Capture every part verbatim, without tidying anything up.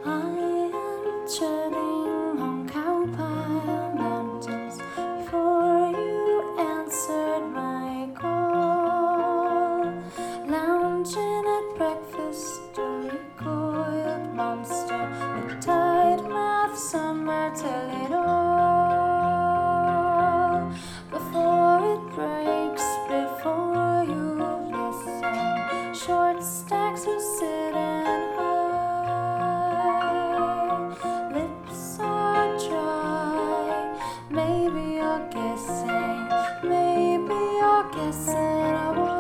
I am treading on cowpile mountains before you answered my call. Lounging at breakfast, a recoiled monster with tight mouth, summer tell it all. Before it breaks, before you listen, short stacks are sitting high. Lips are dry, maybe you're guessing, maybe you're guessing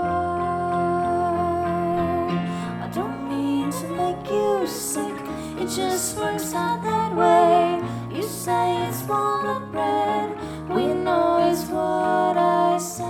why. I don't mean to make you sick, it just works out that way. You say it's walnut bread, we know is what I say.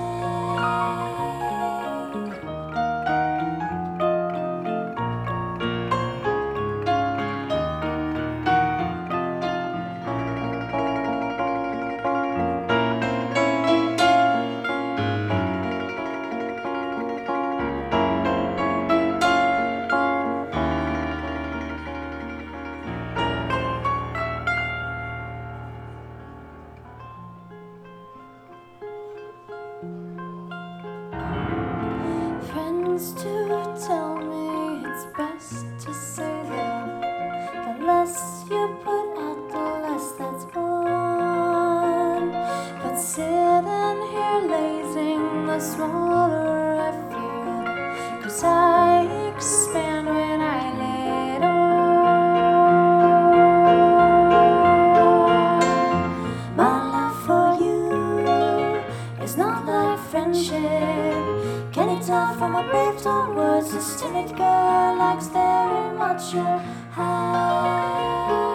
Friends do tell me it's best to say them. The less you put out, the less that's gone. But sitting here lazing, the smaller I feel, 'cause I expand when I let on. My love for you is not like friendship. Can you tell from my brave tone words, this timid girl likes staring much your high?